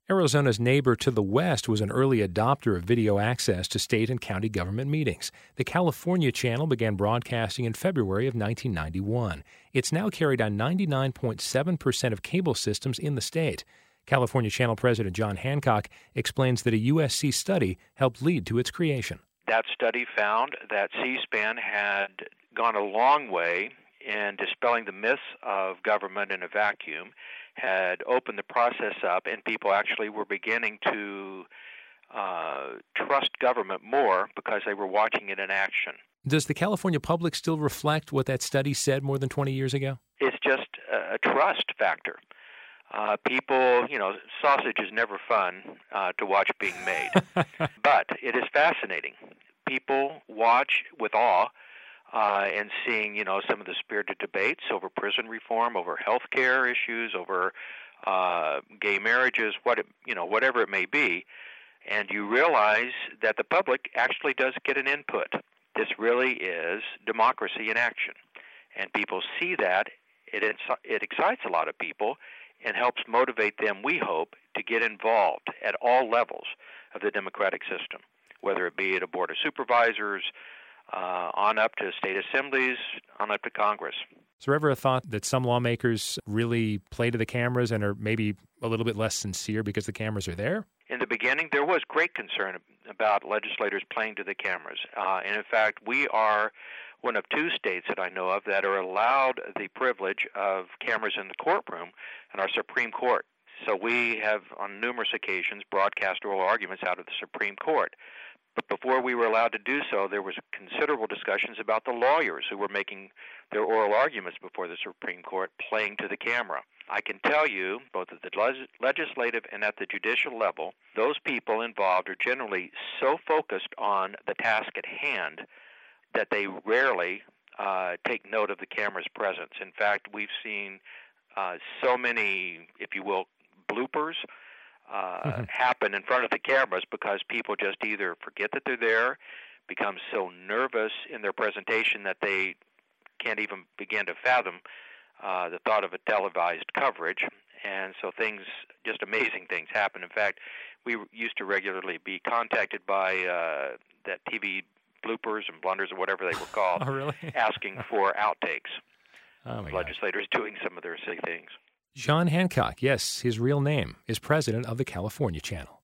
Arizona's neighbor to the west was an early adopter of video access to state and county government meetings. The California Channel began broadcasting in February of 1991. It's now carried on 99.7% of cable systems in the state. California Channel President John Hancock explains that a USC study helped lead to its creation. That study found that C-SPAN had gone a long way in dispelling the myths of government in a vacuum, had opened the process up, and people actually were beginning to trust government more because they were watching it in action. Does the California public still reflect what that study said more than 20 years ago? It's just a trust factor. People, sausage is never fun to watch being made, but it is fascinating. People watch with awe and seeing, some of the spirited debates over prison reform, over health care issues, over gay marriages, whatever it may be, and you realize that the public actually does get an input. This really is democracy in action, and people see that. It excites a lot of people and helps motivate them, we hope, to get involved at all levels of the democratic system, whether it be at a board of supervisors, on up to state assemblies, on up to Congress. Is there ever a thought that some lawmakers really play to the cameras and are maybe a little bit less sincere because the cameras are there? In the beginning, there was great concern about legislators playing to the cameras. And in fact, we are one of two states that I know of that are allowed the privilege of cameras in the courtroom in our Supreme Court. So we have, on numerous occasions, broadcast oral arguments out of the Supreme Court. But before we were allowed to do so, there was considerable discussions about the lawyers who were making their oral arguments before the Supreme Court playing to the camera. I can tell you, both at the legislative and at the judicial level, those people involved are generally so focused on the task at hand that they rarely take note of the camera's presence. In fact, we've seen so many, if you will, bloopers happen in front of the cameras because people just either forget that they're there, become so nervous in their presentation that they can't even begin to fathom the thought of a televised coverage. And so just amazing things happen. In fact, we used to regularly be contacted by that TV bloopers and blunders or whatever they were called, oh, really? asking for outtakes. Oh, my legislators God. Doing some of their silly things. John Hancock, yes, his real name, is president of the California Channel.